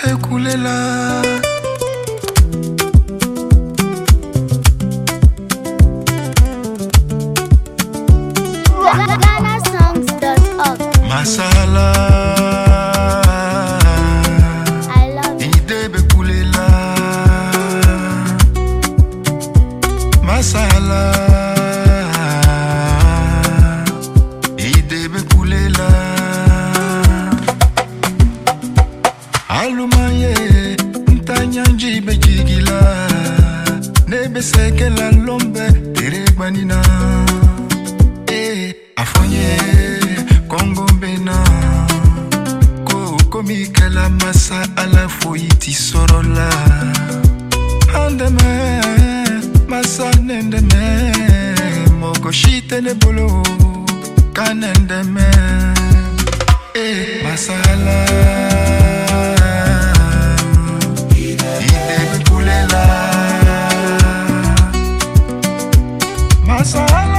ekulela. GhanaSongs.org. Masala I love you. idebe kulela. Masala idebe kulela. Alumaye ntanyanji bejigila. Nebe sekela lombe teregbanina. Afonye Kongo bena Mikala masa ala foiti sorola. Andeme masa nendeme Mogo shite ne bolo kanendeme. Masala idebe kulela. Masala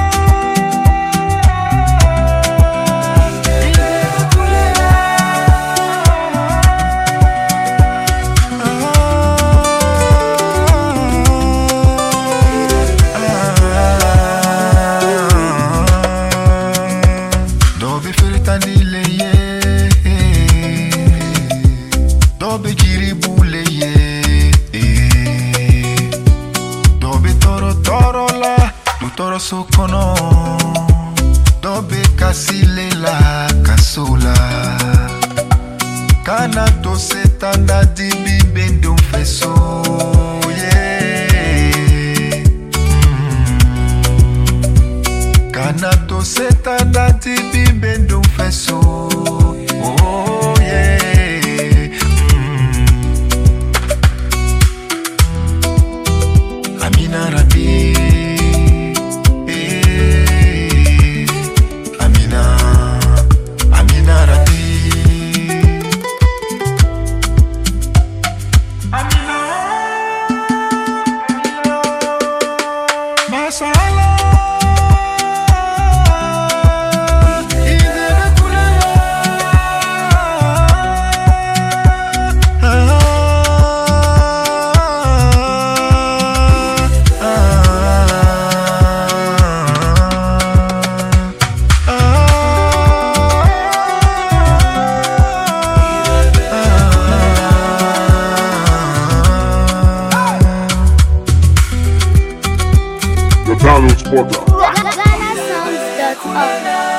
Dobe kiribule ye, dobe toro la, toro sokono, dobe kasile la kasola. Kana to setanda di bibendum feso ye. Kana to setanda di bibendum feso. Oh yeah. Amina Rabi, Amina Rabi, Amina, Masala. The Download Spotter. GhanaSongs.org.